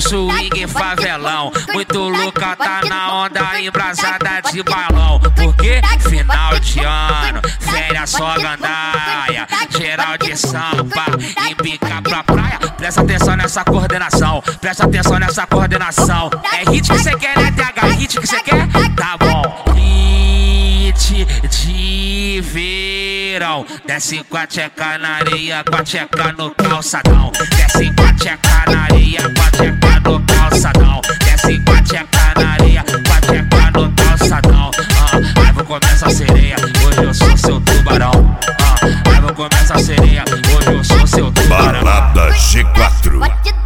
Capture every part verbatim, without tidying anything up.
swing favelão. Muito louca, tá na onda, embrasada de balão. Porque final de ano, férias só gandaia, geral de sampa, embica pra praia. Presta atenção nessa coordenação, presta atenção nessa coordenação. É hit que cê quer, né, T H? Hit que cê quer? Tá bom. Hit de verão. Desce com a tcheca na areia, com a tcheca no calçadão. Desce com a tcheca na areia, com a tcheca no calçadão. Desce com a tcheca na areia, com a tcheca no calçadão. Ah, aí vou começar a sereia, hoje eu sou seu tubarão. Ah, aí vou começar a sereia, hoje eu sou seu tubarão. Balada G quatro.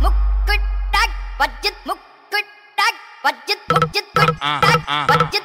Ah, ah, ah.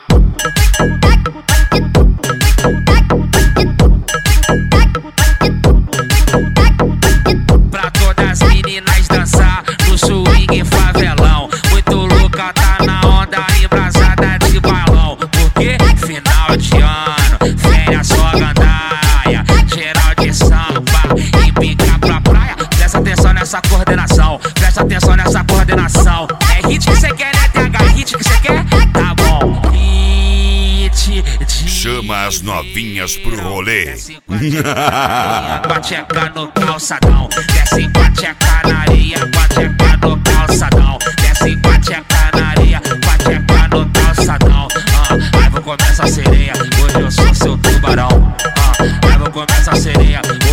Pra todas as meninas dançar no swing favelão. Muito louca, tá na onda, embrasada de balão. Porque final de ano, férias só gandaia, geral de samba, embica pra praia. Presta atenção nessa coordenação, presta atenção nessa coordenação. É hit que cê quer, né, T H? Hit que cê quer? Tá bom. Hit de... Chama as novinhas pro rolê. Desce com a tcheca no calçadão. Desce com a tcheca na areia, com a tcheca no calçadão. Desce com a tcheca na areia, com a tcheca no calçadão. Ah, aí vou começar a sereia, hoje eu sou seu tubarão. Ah, aí vou começar a sereia,